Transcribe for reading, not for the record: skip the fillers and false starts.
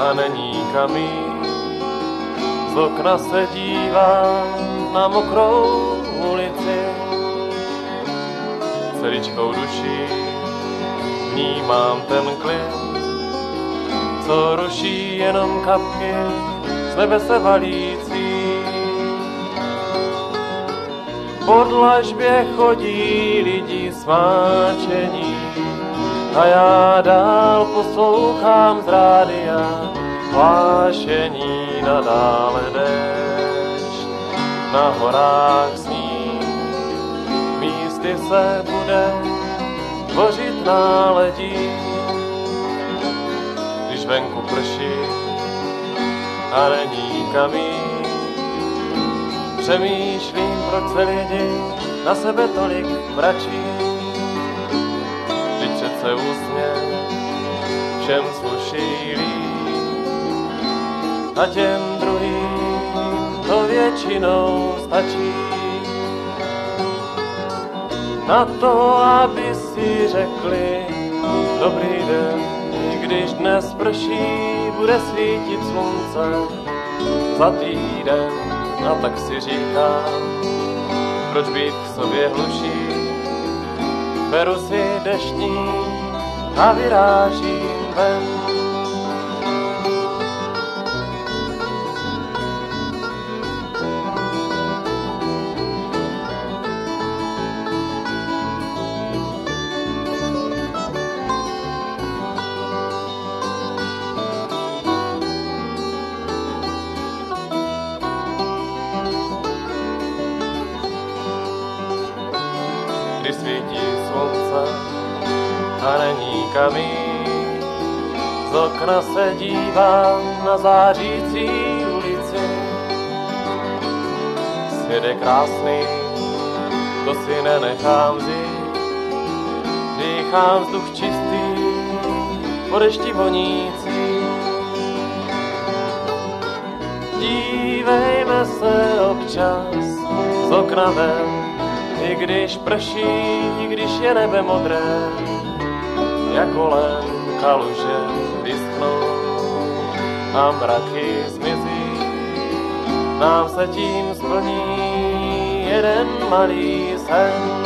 a není kam jít. Z okna se dívám na mokrou ulici, celíčkou duší vnímám ten klid, co ruší jenom kapky z nebe se valící. Po dlažbě chodí lidi smáčení a já dál poslouchám z rádia hlášení. Nadále déšť, na horách sníh, místy se bude tvořit náledí. Když venku prší a není kam jít, přemýšlím, proč se lidi na sebe tolik mračí. Vždyť přece úsměv všem sluší líp a těm druhým to většinou stačí. Na to, aby si řekli dobrý den, i když dnes prší, bude svítit slunce za týden. A tak si říkám, proč být k sobě hluší. Beru si deštník a vyrážím ven. Kdy svítí slunce a není kam jít, z okna se dívám na zářící ulici. Svět je krásný, to si nenechám vzít, dýchám vzduch čistý, po dešti vonící. Dívejme se občas z okna ven, i když prší, i když je nebe modré, jak kolem kaluže vyschnou a mraky zmizí. Nám se tím splní jeden malý sen.